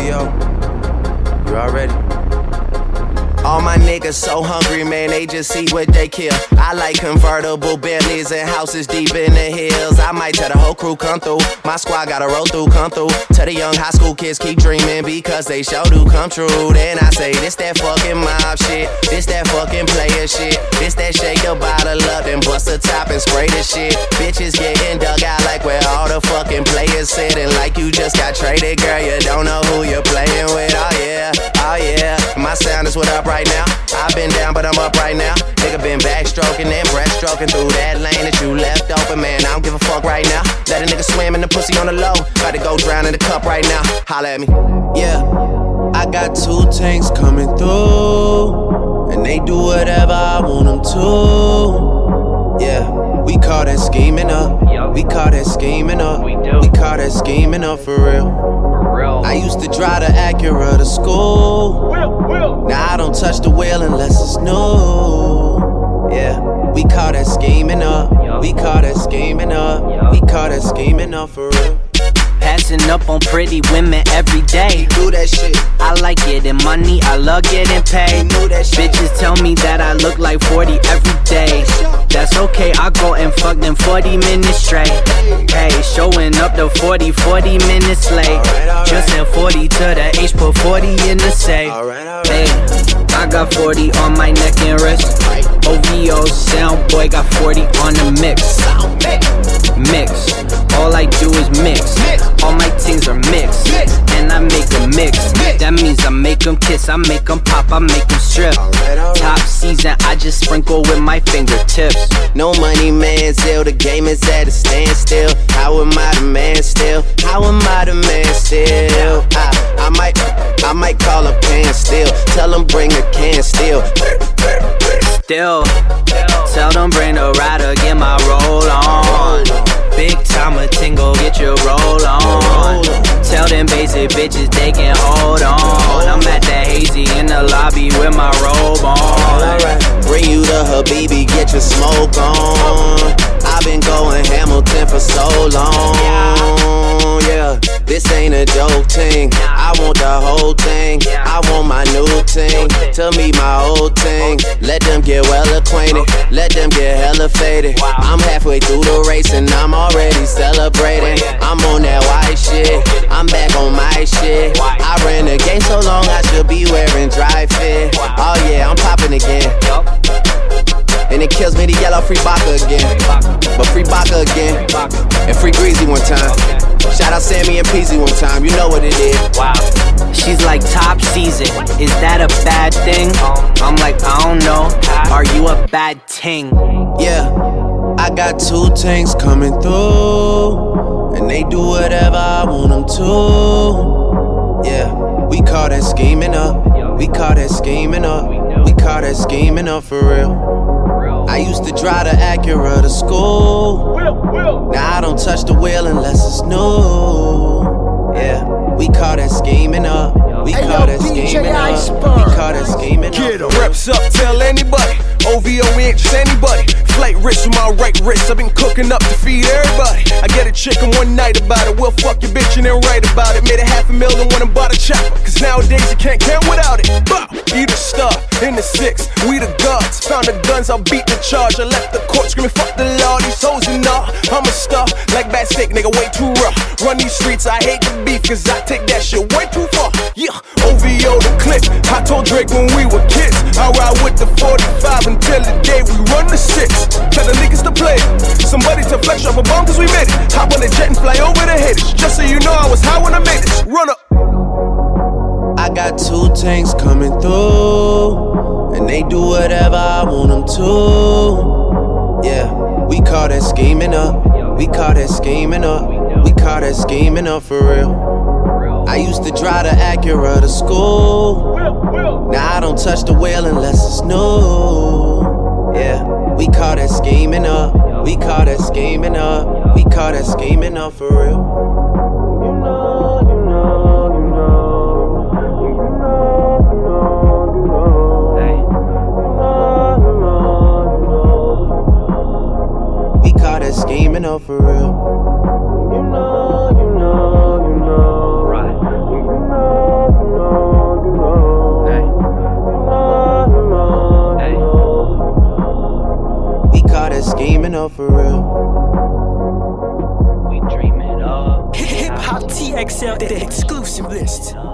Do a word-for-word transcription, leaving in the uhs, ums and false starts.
V O. You already? All my niggas so hungry, man, they just eat what they kill. I like convertible Bentleys and houses deep in the hills. I might tell the whole crew come through. My squad gotta roll through, come through. Tell the young high school kids keep dreaming because they sure do come true. Then I say, this that fucking mob shit. This that fucking player shit. This that shake the bottle up and bust the top and spray the shit. Bitches getting dug out like where all the fucking players sitting. Like you just got traded, girl, you don't know who you're playing with. Oh yeah, oh yeah. My sound is what up right now. I've been down, but I'm up right now. Nigga been backstroking and breaststroking through that lane that you left open, man. I don't give a fuck right now. Let a nigga swim in the pussy on the low. About to go drown in the cup right now. Holla at me. Yeah, I got two tanks coming through, and they do whatever I want them to. Yeah, we call that scheming up. We call that scheming up. We call that scheming up for real. I used to drive the Acura to school. Now I don't touch the wheel unless it's new. Yeah, we call that scheming up. We call that scheming up. We call that scheming up for real. Passing up on pretty women every day. Do that shit. I like getting money, I love getting paid. Bitches tell me that I look like forty every day. That's okay, I go and fuck them forty minutes straight. Hey, showing up the forty, forty minutes late. Just send forty to the H, put forty in the safe. Hey, I got forty on my neck and wrist. O V O sound boy got forty on the mix. Mix, all I do is mix. All my things are mixed, and I make them mix. That means I make them kiss, I make them pop, I make them strip. Top season, I just sprinkle with my fingertips. No money, man, still the game is at a standstill. How am I the man still? How am I the man still? I, I might, I might call a pan still. Tell them bring a can still. Still, tell them bring the rider, get my roll on. Big time a tingle, get your roll on. Tell them basic bitches they can hold on. I'm at the hazy in the lobby with my robe on. Bring you the Habibi, get your smoke on. I've been going Hamilton for so long. Yeah, this ain't a joke thing. I want the whole thing. I want my new thing to meet my old thing. Let them get well acquainted. Let them get hella faded. I'm halfway through the race and I'm already celebrating. I'm on that white shit. I'm back on my shit. I ran the game so long I should be wearing dry fit. Oh yeah, I'm popping again. And it kills me to yell out free Baca again. But free Baca again. And free Greasy one time. Shout out Sammy and Peasy one time. You know what it is. Wow. She's like top season. Is that a bad thing? I'm like, I don't know. Are you a bad ting? Yeah, I got two tanks coming through, and they do whatever I want them to. Yeah, we call that scheming up. We call that scheming up. We call that scheming up for real. I used to drive the Acura to school. Now I don't touch the wheel unless it's new. Yeah, we call that scheming up. We call that scheming up. We call that scheming up. Reps up, tell anybody. O V O interest anybody. Flight wrist with my right wrist. I've been cooking up to feed everybody. I get a chicken one night about it. We'll fuck your bitch and then write about it. Made a half a million when I bought a chopper. Cause nowadays you can't count without it. Bow. Be the star in the six. We the gods. Found the guns, I'll beat the charge. I left the court screaming fuck the law. These hoes and all. I'm a star like bad steak, nigga, way too rough. Run these streets, I hate the beef. Cause I take that shit way too far. Yeah, O V O the clip. I told Drake when we were kids. I ride with the forty-five until the day we run the six. Tell the niggas to play. Somebody to flex off a bomb cause we made it. Hop on the jet and fly over the haters. Just so you know I was high when I made this. Run up. I got two tanks coming through, and they do whatever I want them to. Yeah, we call that scheming up. We call that scheming up. We call that scheming up for real. I used to drive the Acura to school. Now I don't touch the wheel unless it's new. Yeah, we call that scheming up. We call that scheming up. We call that scheming up for real. You know, you know, you know. You know, you know, you know. Hey. You know, you know, you know. We call that scheming up for real. You know, you know, you know. Right. You know. dreaming of for real. We dream it up. Hip Hop T X L, the exclusive list.